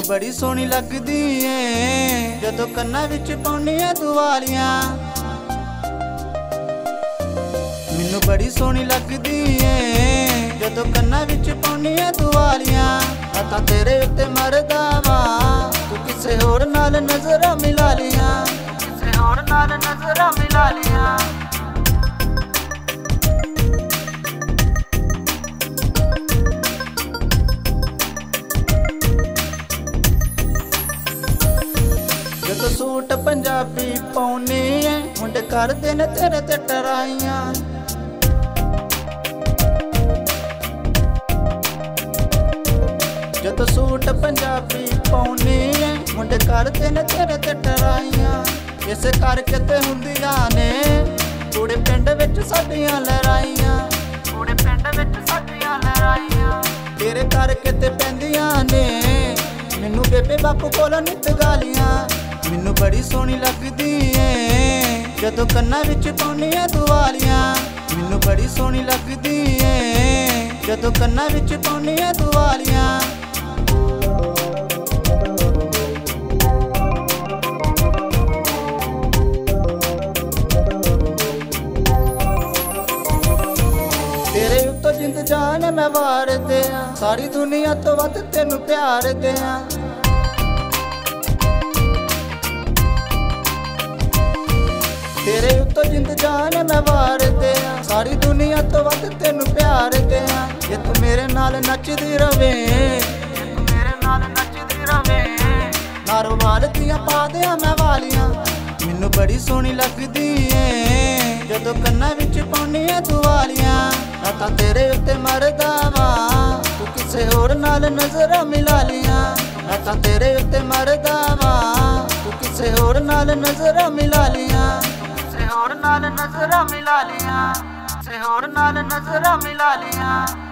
बड़ी सोहनी लगदी ਏ ਜਦੋਂ ਕੰਨਾਂ ਵਿੱਚ ਪਾਉਣੀਆਂ ਦੁਆਲੀਆਂ। ਮੈਨੂੰ ਬੜੀ ਸੋਹਣੀ ਲੱਗਦੀ ਏ ਜਦੋਂ ਕੰਨਾਂ ਵਿੱਚ ਪਾਉਣੀਆਂ ਦੁਆਲੀਆਂ। ਮੈਂ ਤਾਂ ਤੇਰੇ ਉੱਤੇ ਮਰਦਾ ਵਾਂ, ਤੂੰ ਕਿਸੇ ਹੋਰ ਨਾਲ ਨਜ਼ਰਾਂ ਮਿਲਾ ਲੀਆਂ, ਕਿਸੇ ਹੋਰ ਨਾਲ ਨਜ਼ਰਾਂ ਮਿਲਾ ਲੀਆਂ। ਜਦੋਂ ਸੂਟ ਪੰਜਾਬੀ ਪਾਉਨੇ ਐ ਮੁੰਡੇ ਕਰਦੇ ਨੇ ਤੇਰੇ ਤੇ ਟਰਾਈਆਂ। ਜਦੋਂ ਸੂਟ ਪੰਜਾਬੀ ਪਾਉਨੇ ਐ ਮੁੰਡੇ ਕਰਦੇ ਨੇ ਤੇਰੇ ਤੇ ਟਰਾਈਆਂ। ਇਸੇ ਕਰਕੇ ਤੇ ਹੁੰਦੀਆਂ ਨੇ ਪੂਰੇ ਪਿੰਡ ਵਿੱਚ ਸਾਡੀਆਂ ਲੜਾਈਆਂ, ਪੂਰੇ ਪਿੰਡ ਵਿੱਚ ਸਾਡੀਆਂ ਲੜਾਈਆਂ। ਤੇਰੇ ਕਰਕੇ ਤੇ ਪੈਂਦੀਆਂ ਨੇ ਮੈਨੂੰ ਬੇਬੇ ਬਾਪੂ ਕੋਲੋਂ ਨਿੱਤ ਗਾਲੀਆਂ। ਮੈਨੂੰ ਬੜੀ ਸੋਹਣੀ ਲੱਗਦੀ ਏ ਜਦੋਂ ਕੰਨਾਂ ਵਿੱਚ ਪਾਉਣੀਆਂ ਦੁਆਲੀਆਂ। ਮੈਨੂੰ ਬੜੀ ਸੋਹਣੀ ਲੱਗਦੀ ਏ ਜਦੋਂ ਕੰਨਾਂ ਵਿੱਚ ਪਾਉਣੀਆਂ ਦੁਆਲੀਆਂ। ਤੇਰੇ ਉੱਤੋਂ ਜਿੰਦ ਜਾਨ ਮੈਂ ਵਾਰ ਦਿਆਂ, ਸਾਰੀ ਦੁਨੀਆ ਤੋਂ ਵੱਧ ਤੈਨੂੰ ਪਿਆਰ ਦਿਆਂ। ਤੇਰੇ ਉੱਤੋਂ ਜਿੰਦ ਜਾਨ ਮੈਂ ਵਾਰ ਦਿਆਂ, ਸਾਰੀ ਦੁਨੀਆ ਤੋਂ ਵੱਧ ਤੈਨੂੰ ਪਿਆਰ ਦਿਆਂ। ਜੇ ਤੂੰ ਮੇਰੇ ਨਾਲ ਨੱਚਦੀ ਰਵੇਂ, ਜੇ ਤੂੰ ਮੇਰੇ ਨਾਲ ਨੱਚਦੀ ਰਵੇਂ, ਨਾ ਰੁਮਾਲ ਦੀਆਂ ਪਾ ਦਿਆਂ ਮੈਂ ਵਾਲੀਆਂ। ਮੈਨੂੰ ਬੜੀ ਸੋਹਣੀ ਲੱਗਦੀ ਏ ਜਦੋਂ ਕੰਨਾਂ ਵਿੱਚ ਪਾਉਣੀਆਂ ਦੁਆਲੀਆਂ। ਮੈਂ ਤਾਂ ਤੇਰੇ ਉੱਤੇ ਮਰਦਾ ਵਾਂ, ਤੂੰ ਕਿਸੇ ਹੋਰ ਨਾਲ ਨਜ਼ਰਾਂ ਮਿਲਾ ਲੀਆਂ। ਮੈਂ ਤਾਂ ਤੇਰੇ ਉੱਤੇ ਮਰਦਾ ਵਾਂ, ਤੂੰ ਕਿਸੇ ਹੋਰ ਨਾਲ ਨਜ਼ਰਾਂ ਮਿਲਾ ਲੀਆਂ, ਕਿਸੇ ਹੋਰ ਨਾਲ ਨਜ਼ਰਾਂ ਮਿਲਾ ਲੀਆਂ, ਕਿਸੇ ਹੋਰ ਨਾਲ ਨਜ਼ਰਾਂ ਮਿਲਾ ਲੀਆਂ।